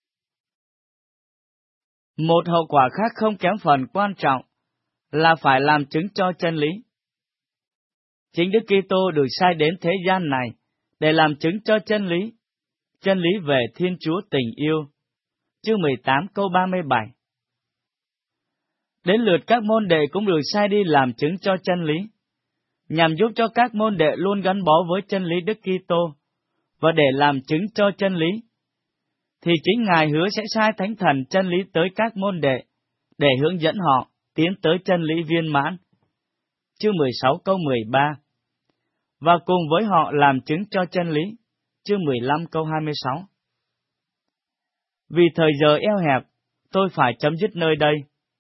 Một hậu quả khác không kém phần quan trọng là phải làm chứng cho chân lý. Chính Đức Kitô được sai đến thế gian này để làm chứng cho chân lý về Thiên Chúa tình yêu, chương 18 câu 37. Đến lượt các môn đệ cũng được sai đi làm chứng cho chân lý, nhằm giúp cho các môn đệ luôn gắn bó với chân lý Đức Kitô, và để làm chứng cho chân lý, thì chính Ngài hứa sẽ sai Thánh Thần chân lý tới các môn đệ, để hướng dẫn họ tiến tới chân lý viên mãn. Chương 16 câu 13. Và cùng với họ làm chứng cho chân lý. Chương 15 câu 26. Vì thời giờ eo hẹp, tôi phải chấm dứt nơi đây.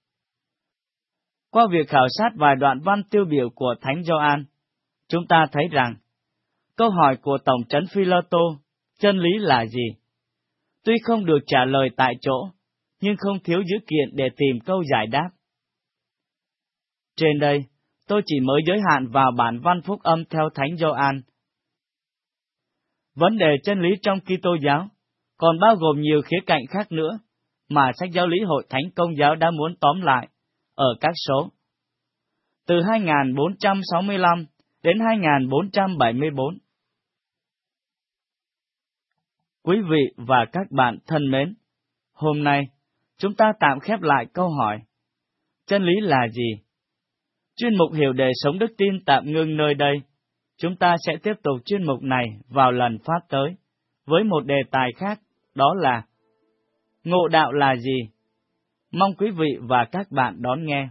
Qua việc khảo sát vài đoạn văn tiêu biểu của Thánh Gioan, chúng ta thấy rằng, câu hỏi của Tổng trấn Phi-lô-tô, chân lý là gì? Tuy không được trả lời tại chỗ, nhưng không thiếu dữ kiện để tìm câu giải đáp. Trên đây, tôi chỉ mới giới hạn vào bản văn phúc âm theo Thánh Gioan. Vấn đề chân lý trong Kitô giáo còn bao gồm nhiều khía cạnh khác nữa mà sách giáo lý Hội Thánh Công giáo đã muốn tóm lại ở các số từ 2465 đến 2474. Quý vị và các bạn thân mến, hôm nay chúng ta tạm khép lại câu hỏi: chân lý là gì? Chuyên mục Hiểu Đề Sống Đức Tin tạm ngưng nơi đây. Chúng ta sẽ tiếp tục chuyên mục này vào lần phát tới, với một đề tài khác, đó là ngộ đạo là gì? Mong quý vị và các bạn đón nghe.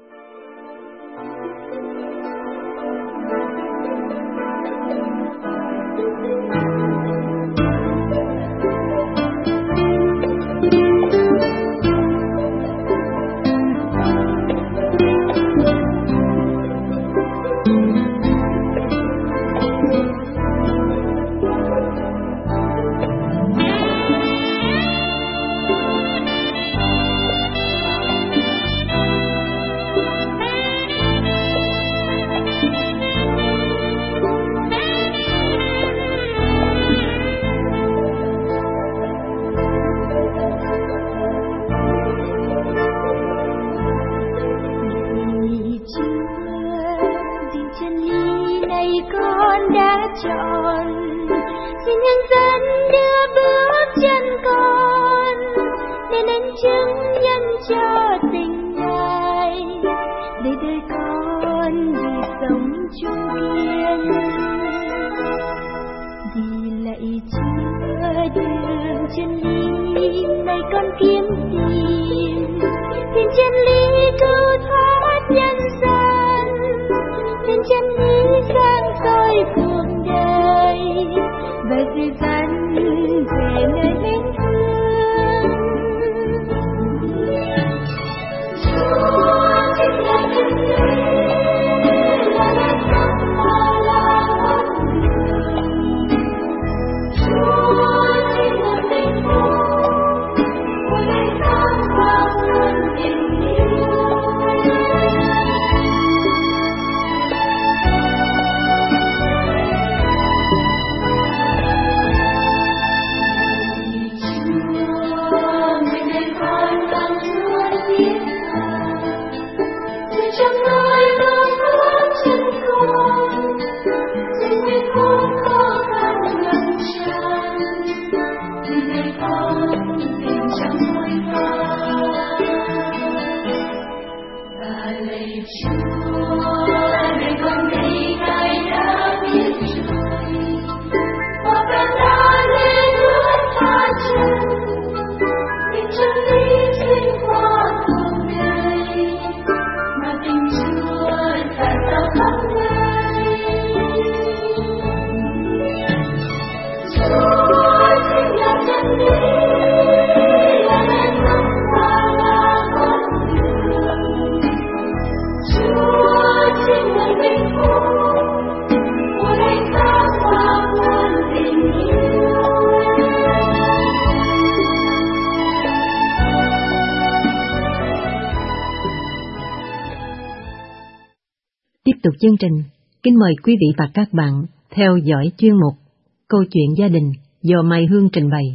Tiếp tục chương trình, kính mời quý vị và các bạn theo dõi chuyên mục Câu chuyện gia đình do Mai Hương trình bày.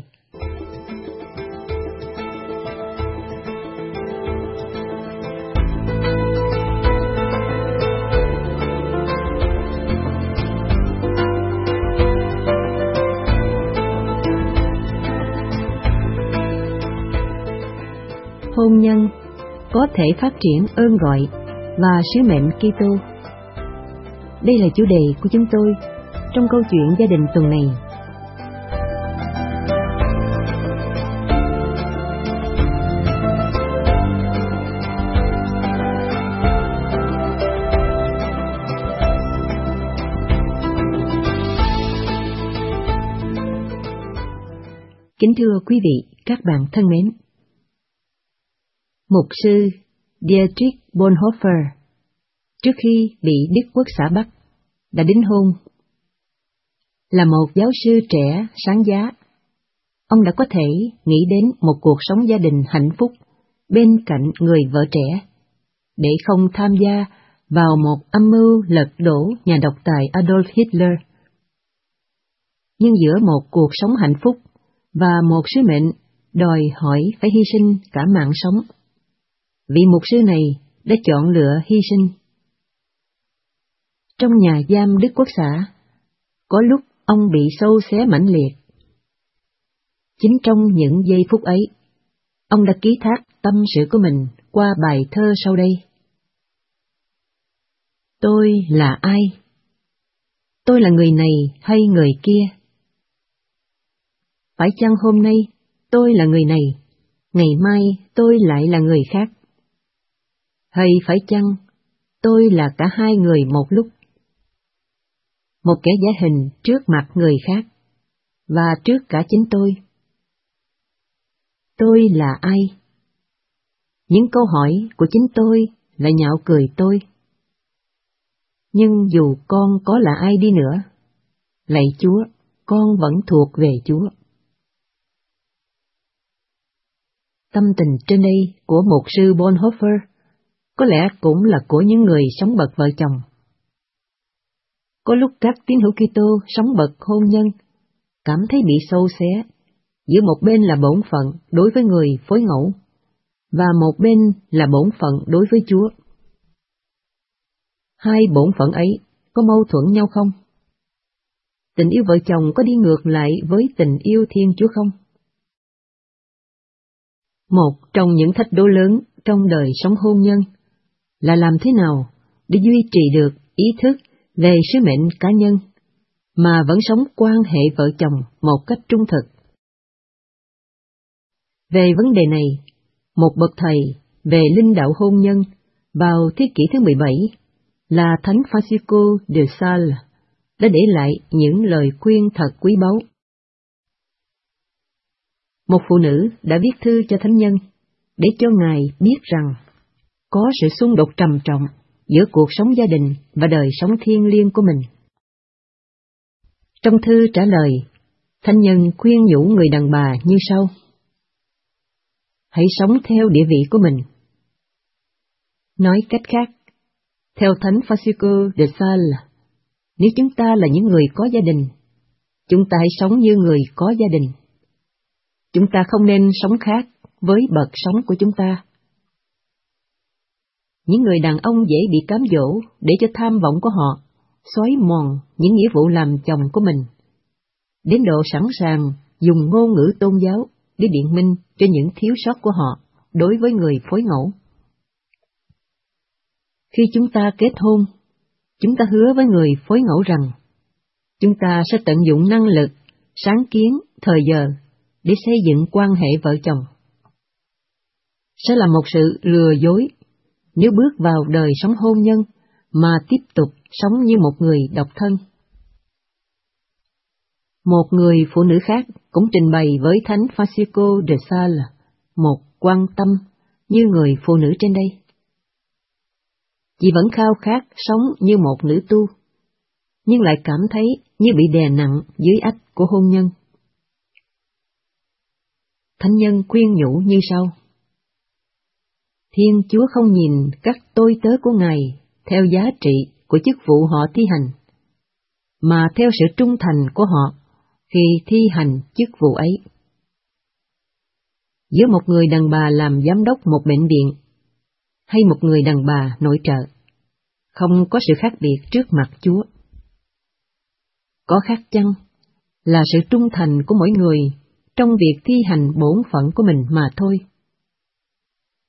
hôn nhân có thể phát triển ơn gọi và sứ mệnh Kitô. Đây là chủ đề của chúng tôi trong câu chuyện gia đình tuần này. Kính thưa quý vị, các bạn thân mến. Mục sư Dietrich Bonhoeffer, trước khi bị Đức Quốc xã Bắc, đã đính hôn. Là một giáo sư trẻ sáng giá, ông đã có thể nghĩ đến một cuộc sống gia đình hạnh phúc bên cạnh người vợ trẻ, để không tham gia vào một âm mưu lật đổ nhà độc tài Adolf Hitler. Nhưng giữa một cuộc sống hạnh phúc và một sứ mệnh đòi hỏi phải hy sinh cả mạng sống, vị mục sư này đã chọn lựa hy sinh. Trong nhà giam Đức Quốc xã, có lúc ông bị sâu xé mãnh liệt. Chính trong những giây phút ấy, ông đã ký thác tâm sự của mình qua bài thơ sau đây. Tôi là ai? Tôi là người này hay người kia? Phải chăng hôm nay tôi là người này, ngày mai tôi lại là người khác? Hay phải chăng tôi là cả hai người một lúc? Một kẻ giả hình trước mặt người khác, và trước cả chính tôi. Tôi là ai? Những câu hỏi của chính tôi lại nhạo cười tôi. Nhưng dù con có là ai đi nữa, lạy Chúa, con vẫn thuộc về Chúa. Tâm tình trên đây của mục sư Bonhoeffer có lẽ cũng là của những người sống bậc vợ chồng. Có lúc các tín hữu Kitô sống bậc hôn nhân cảm thấy bị xâu xé, giữa một bên là bổn phận đối với người phối ngẫu, và một bên là bổn phận đối với Chúa. Hai bổn phận ấy có mâu thuẫn nhau không? Tình yêu vợ chồng có đi ngược lại với tình yêu Thiên Chúa không? Một trong những thách đố lớn trong đời sống hôn nhân là làm thế nào để duy trì được ý thức về sứ mệnh cá nhân, mà vẫn sống quan hệ vợ chồng một cách trung thực. Về vấn đề này, một bậc thầy về linh đạo hôn nhân vào thế kỷ thứ 17 là Thánh Francisco de Sales đã để lại những lời khuyên thật quý báu. Một phụ nữ đã viết thư cho Thánh Nhân để cho Ngài biết rằng có sự xung đột trầm trọng giữa cuộc sống gia đình và đời sống thiêng liêng của mình. Trong thư trả lời, Thánh Nhân khuyên nhủ người đàn bà như sau: hãy sống theo địa vị của mình. Nói cách khác, theo Thánh Francisco de Sales, nếu chúng ta là những người có gia đình, chúng ta hãy sống như người có gia đình. Chúng ta không nên sống khác với bậc sống của chúng ta. Những người đàn ông dễ bị cám dỗ để cho tham vọng của họ xói mòn những nghĩa vụ làm chồng của mình, đến độ sẵn sàng dùng ngôn ngữ tôn giáo để biện minh cho những thiếu sót của họ đối với người phối ngẫu. Khi chúng ta kết hôn, chúng ta hứa với người phối ngẫu rằng chúng ta sẽ tận dụng năng lực, sáng kiến, thời giờ để xây dựng quan hệ vợ chồng. Sẽ là một sự lừa dối nếu bước vào đời sống hôn nhân mà tiếp tục sống như một người độc thân. Một người phụ nữ khác cũng trình bày với Thánh Francisco de Sales một quan tâm như người phụ nữ trên đây. Chị vẫn khao khát sống như một nữ tu, nhưng lại cảm thấy như bị đè nặng dưới ách của hôn nhân. Thánh Nhân khuyên nhủ như sau: Thiên Chúa không nhìn các tôi tớ của Ngài theo giá trị của chức vụ họ thi hành, mà theo sự trung thành của họ khi thi hành chức vụ ấy. Giữa một người đàn bà làm giám đốc một bệnh viện hay một người đàn bà nội trợ, không có sự khác biệt trước mặt Chúa. Có khác chăng là sự trung thành của mỗi người trong việc thi hành bổn phận của mình mà thôi.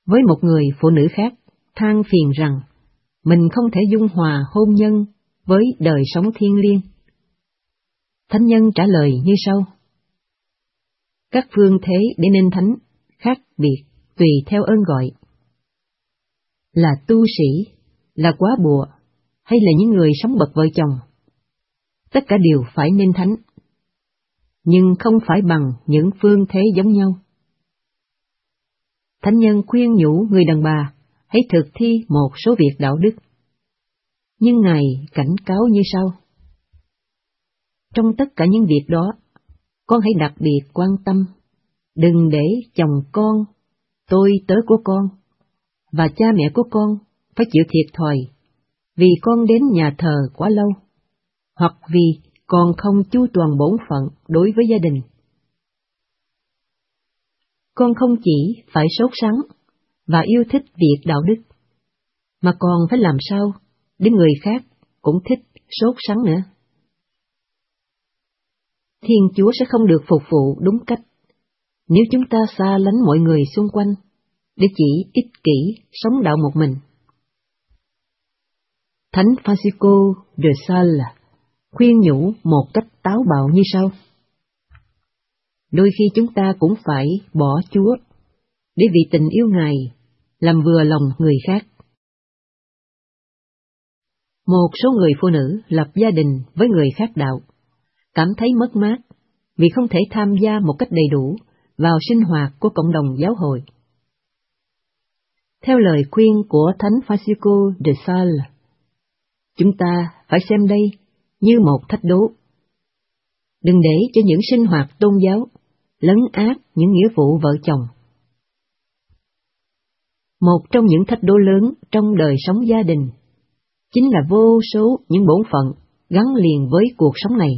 với một người phụ nữ khác than phiền rằng mình không thể dung hòa hôn nhân với đời sống thiêng liêng. Thánh nhân trả lời như sau: các phương thế để nên thánh khác biệt tùy theo ơn gọi. Là tu sĩ, là góa bụa, hay là những người sống bậc vợ chồng, tất cả đều phải nên thánh, nhưng không phải bằng những phương thế giống nhau. Thánh nhân khuyên nhủ người đàn bà hãy thực thi một số việc đạo đức, nhưng Ngài cảnh cáo như sau: trong tất cả những việc đó, con hãy đặc biệt quan tâm, đừng để chồng con, tôi tớ của con, và cha mẹ của con phải chịu thiệt thòi vì con đến nhà thờ quá lâu, hoặc vì con không chu toàn bổn phận đối với gia đình. Con không chỉ phải sốt sắng và yêu thích việc đạo đức, mà còn phải làm sao để người khác cũng thích sốt sắng nữa. Thiên Chúa sẽ không được phục vụ đúng cách nếu chúng ta xa lánh mọi người xung quanh để chỉ ích kỷ sống đạo một mình. Thánh Francisco de Sales khuyên nhủ một cách táo bạo như sau: đôi khi chúng ta cũng phải bỏ Chúa để vì tình yêu Ngài làm vừa lòng người khác. Một số người phụ nữ lập gia đình với người khác đạo, cảm thấy mất mát vì không thể tham gia một cách đầy đủ vào sinh hoạt của cộng đồng giáo hội. Theo lời khuyên của Thánh Francisco de Sales, chúng ta phải xem đây như một thách đố. Đừng để cho những sinh hoạt tôn giáo lấn át những nghĩa vụ vợ chồng. Một trong những thách đố lớn trong đời sống gia đình chính là vô số những bổn phận gắn liền với cuộc sống này.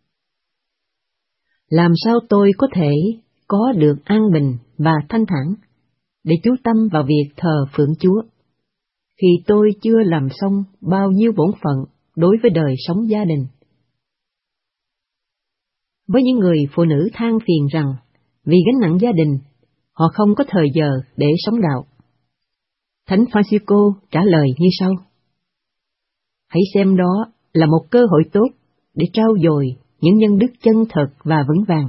Làm sao tôi có thể có được an bình và thanh thản để chú tâm vào việc thờ phượng Chúa khi tôi chưa làm xong bao nhiêu bổn phận đối với đời sống gia đình? Với những người phụ nữ than phiền rằng vì gánh nặng gia đình, họ không có thời giờ để sống đạo, Thánh Francisco trả lời như sau: hãy xem đó là một cơ hội tốt để trau dồi những nhân đức chân thật và vững vàng.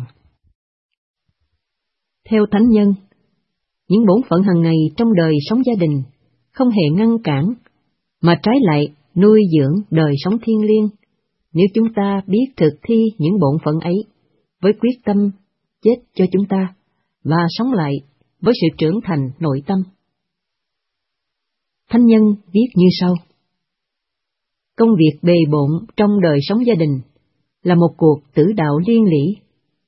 Theo Thánh nhân, những bổn phận hàng ngày trong đời sống gia đình không hề ngăn cản, mà trái lại nuôi dưỡng đời sống thiêng liêng nếu chúng ta biết thực thi những bổn phận ấy với quyết tâm chết cho chúng ta và sống lại với sự trưởng thành nội tâm. Thánh nhân viết như sau: công việc bề bộn trong đời sống gia đình là một cuộc tử đạo liên lỉ.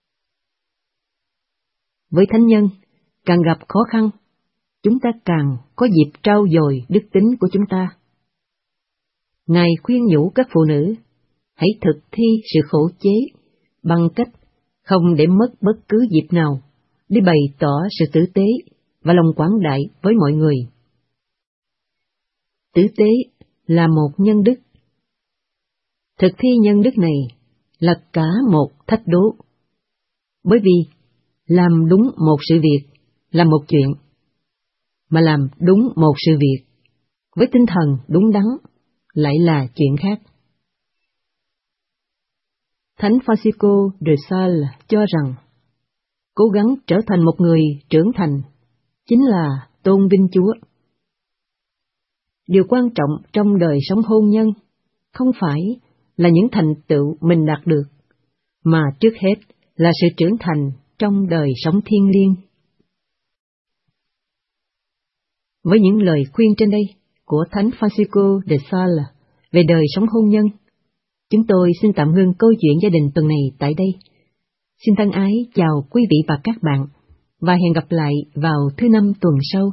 Với thánh nhân, càng gặp khó khăn, chúng ta càng có dịp trau dồi đức tính của chúng ta. Ngài khuyên nhủ các phụ nữ hãy thực thi sự khổ chế bằng cách không để mất bất cứ dịp nào để bày tỏ sự tử tế và lòng quảng đại với mọi người. Tử tế là một nhân đức. Thực thi nhân đức này là cả một thách đố, bởi vì làm đúng một sự việc là một chuyện, mà làm đúng một sự việc với tinh thần đúng đắn lại là chuyện khác. Thánh Francisco de Sales cho rằng cố gắng trở thành một người trưởng thành chính là tôn vinh Chúa. Điều quan trọng trong đời sống hôn nhân không phải là những thành tựu mình đạt được, mà trước hết là sự trưởng thành trong đời sống thiêng liêng. Với những lời khuyên trên đây của Thánh Francisco de Sales về đời sống hôn nhân, chúng tôi xin tạm ngưng câu chuyện gia đình tuần này tại đây. Xin thân ái chào quý vị và các bạn, và hẹn gặp lại vào thứ Năm tuần sau.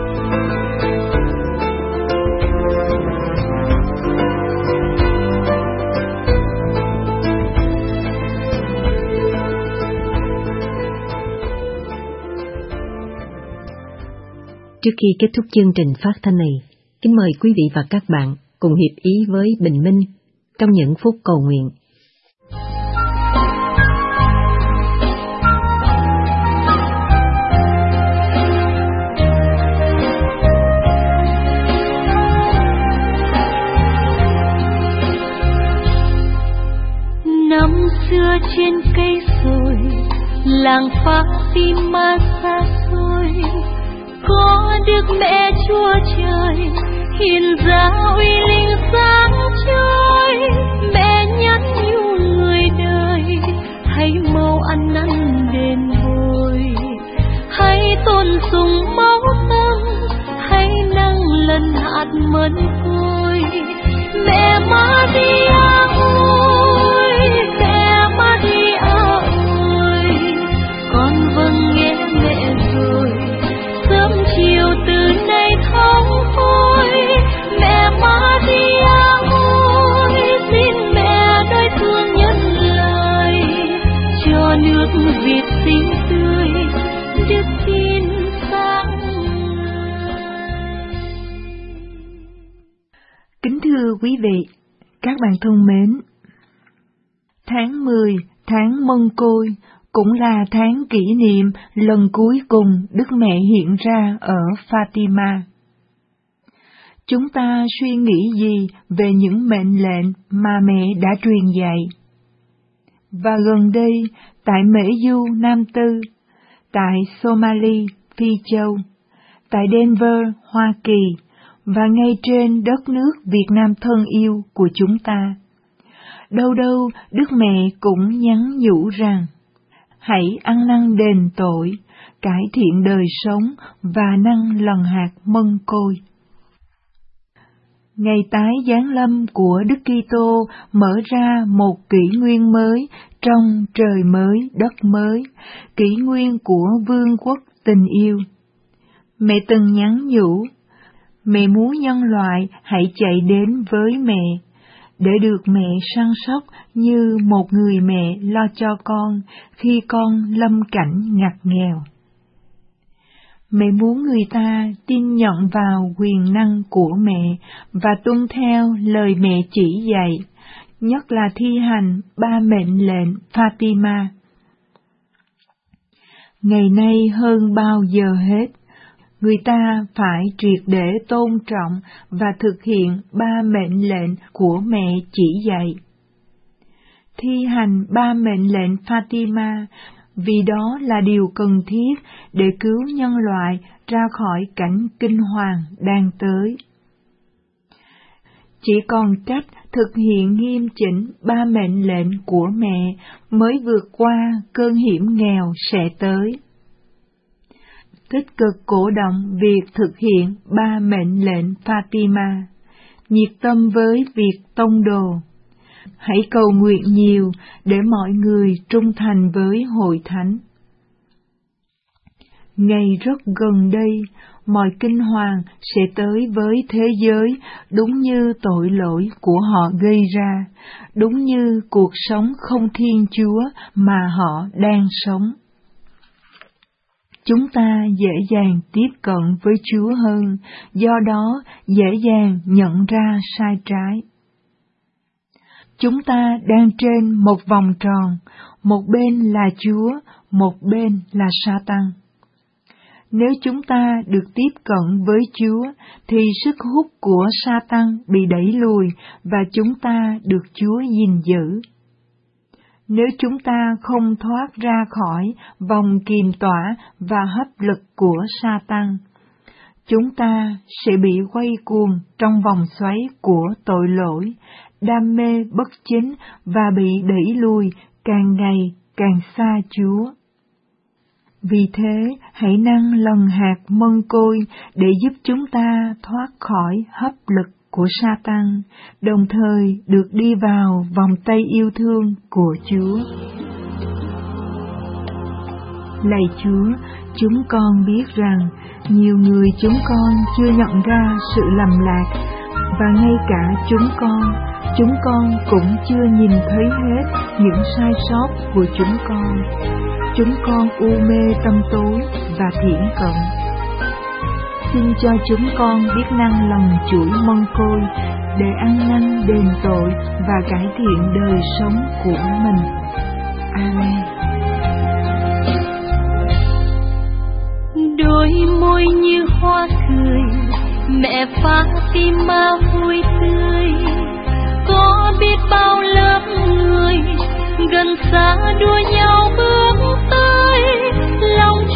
Trước khi kết thúc chương trình phát thanh này, kính mời quý vị và các bạn cùng hiệp ý với Bình Minh trong những phút cầu nguyện. làng Fatima xa xôi, có Đức Mẹ Chúa Trời hiện ra uy linh sáng chói. Mẹ nhắn nhủ người đời, hãy mau ăn năn đền bồi, hãy tôn sùng máu tâm, hãy nâng lần hạt mân côi. Mẹ Maria ơi, mẹ Maria ơi, con vâng nghe mẹ rồi, sớm chiều từ nay thong khôi. Mẹ Maria ơi, xin mẹ nơi thương nhân lời, cho nước Việt xinh tươi, đức tin sáng ngời. Kính thưa quý vị, các bạn thân mến, tháng 10, tháng Mân Côi, cũng là tháng kỷ niệm lần cuối cùng Đức Mẹ hiện ra ở Fatima. Chúng ta suy nghĩ gì về những mệnh lệnh mà mẹ đã truyền dạy? Và gần đây, tại Mễ Du, Nam Tư, tại Somali, Phi Châu, tại Denver, Hoa Kỳ, và ngay trên đất nước Việt Nam thân yêu của chúng ta, đâu đâu Đức Mẹ cũng nhắn nhủ rằng, hãy ăn năn đền tội, cải thiện đời sống và nâng lần hạt mân côi. Ngày tái giáng lâm của Đức Kitô mở ra một kỷ nguyên mới trong trời mới đất mới, kỷ nguyên của vương quốc tình yêu. Mẹ từng nhắn nhủ, mẹ muốn nhân loại hãy chạy đến với mẹ, để được mẹ săn sóc như một người mẹ lo cho con khi con lâm cảnh ngặt nghèo. Mẹ muốn người ta tin nhận vào quyền năng của mẹ và tuân theo lời mẹ chỉ dạy, nhất là thi hành 3 mệnh lệnh Fatima. Ngày nay hơn bao giờ hết, người ta phải triệt để tôn trọng và thực hiện 3 mệnh lệnh của mẹ chỉ dạy. Thi hành 3 mệnh lệnh Fatima vì đó là điều cần thiết để cứu nhân loại ra khỏi cảnh kinh hoàng đang tới. Chỉ còn cách thực hiện nghiêm chỉnh 3 mệnh lệnh của mẹ mới vượt qua cơn hiểm nghèo sẽ tới. Tích cực cổ động việc thực hiện 3 mệnh lệnh Fatima, nhiệt tâm với việc tông đồ. Hãy cầu nguyện nhiều để mọi người trung thành với hội thánh. Ngày rất gần đây, mọi kinh hoàng sẽ tới với thế giới đúng như tội lỗi của họ gây ra, đúng như cuộc sống không Thiên Chúa mà họ đang sống. Chúng ta dễ dàng tiếp cận với Chúa hơn, do đó dễ dàng nhận ra sai trái. Chúng ta đang trên một vòng tròn, một bên là Chúa, một bên là Sa-tan. Nếu chúng ta được tiếp cận với Chúa, thì sức hút của Sa-tan bị đẩy lùi và chúng ta được Chúa gìn giữ. Nếu chúng ta không thoát ra khỏi vòng kiềm tỏa và hấp lực của Sa-tan, chúng ta sẽ bị quay cuồng trong vòng xoáy của tội lỗi, đam mê bất chính và bị đẩy lùi càng ngày càng xa Chúa. Vì thế, hãy nâng lần hạt mân côi để giúp chúng ta thoát khỏi hấp lực của Sa-tan, đồng thời được đi vào vòng tay yêu thương của Chúa. Lạy Chúa, chúng con biết rằng nhiều người chúng con chưa nhận ra sự lầm lạc, và ngay cả chúng con cũng chưa nhìn thấy hết những sai sót của chúng con. Chúng con u mê tâm tối và thiển cận. Xin cho chúng con biết năng lần chuỗi mân côi để ăn năn đền tội và cải thiện đời sống của mình. Amen. Đôi môi như hoa cười, mẹ Fatima vui tươi. Có biết bao lớp người gần xa đua nhau bước tới,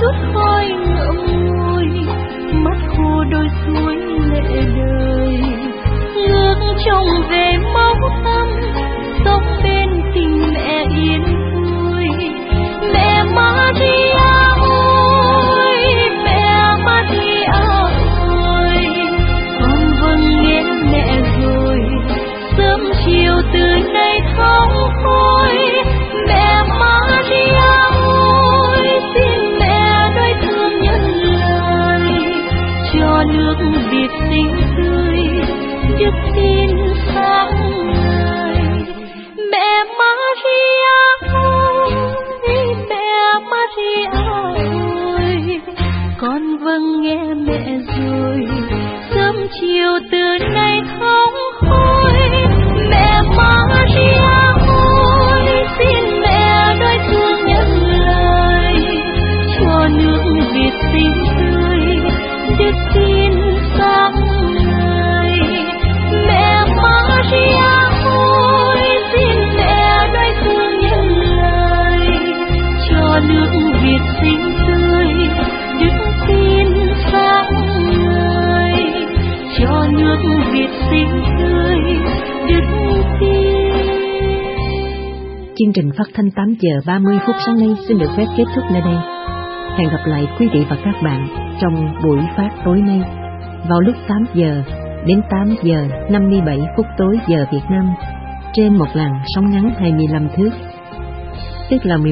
chút khói ngậm ngùi, mắt khô đôi suối lệ đời, ngước trông về máu tăm, sống bên tình mẹ yên vui. Mẹ Maria ơi, mẹ Maria ơi, con vâng nghe mẹ rồi, sớm chiều từ nay thong khói. Mẹ Maria ơi, xin mẹ nói thương nhân lời, cho nước Việt xinh tươi, đức tin sáng ngời. Mẹ Maria ơi, mẹ Maria ơi, con vâng nghe mẹ rồi, sớm chiều từ nay thong khói. Mẹ Maria ơi, xin mẹ nói thương nhân lời, cho nước Việt xinh tươi, đức tin sáng ngời. Mẹ Maria ơi, xin mẹ nói thương nhân lời, cho nước Việt xinh tươi, đức tin sáng ngời, cho nước Việt xinh tươi, đức tin. Chương trình phát thanh 8 giờ 30 phút sáng nay xin được phép kết thúc nơi đây. Hẹn gặp lại quý vị và các bạn trong buổi phát tối nay vào lúc 8 giờ đến 8 giờ 57 phút tối giờ Việt Nam trên một làn sóng ngắn 25 thước, tức là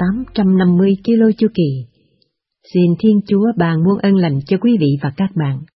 11.850 kilo chu kỳ. Xin Thiên Chúa ban muôn ân lành cho quý vị và các bạn.